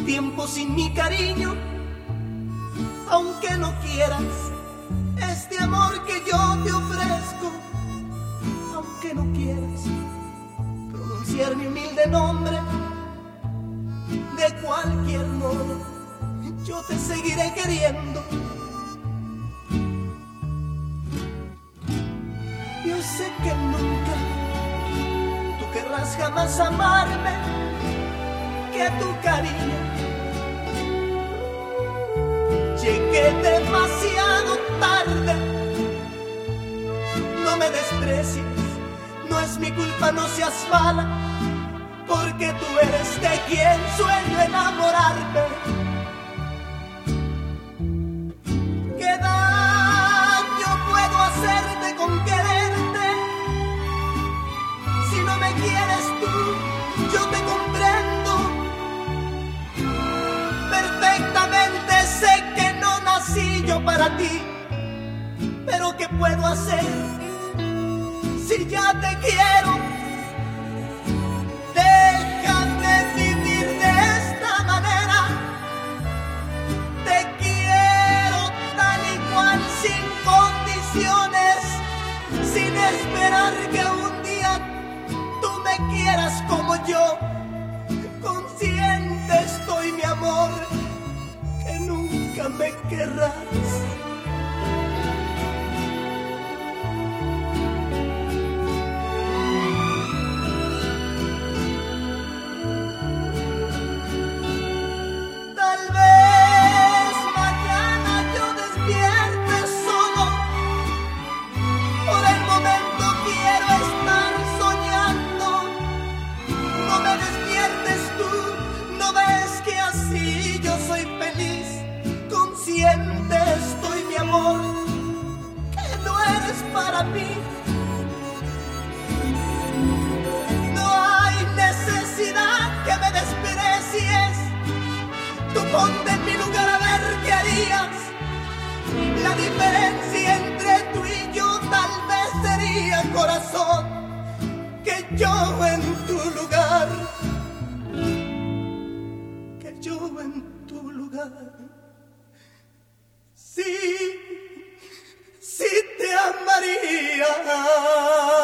tiempo sin mi cariño, aunque no quieras este amor que yo te ofrezco, aunque no quieras pronunciar mi humilde nombre, de cualquier modo yo te seguiré queriendo. Yo sé que nunca tú querrás jamás amarme, que tu cariño llegué demasiado tarde. No me desprecies, no es mi culpa, no seas mala, porque tú eres de quien sueño enamorarme. ¿Qué daño puedo hacerte con quererte? Si no me quieres tú, yo te comprendo. Perfectamente sé que no nací yo para ti, pero ¿qué puedo hacer si ya te quiero? Déjame vivir de esta manera. Te quiero tal y cual, sin condiciones, sin esperar que un día tú me quieras como yo. Consciente estoy, mi amor, que nunca me querrás. Estoy, mi amor, que no eres para mí. No hay necesidad que me desprecies. Tú ponte en mi lugar a ver qué harías. La diferencia entre tú y yo tal vez sería, corazón, que yo en tu lugar, que yo en tu lugar, sí te amaría.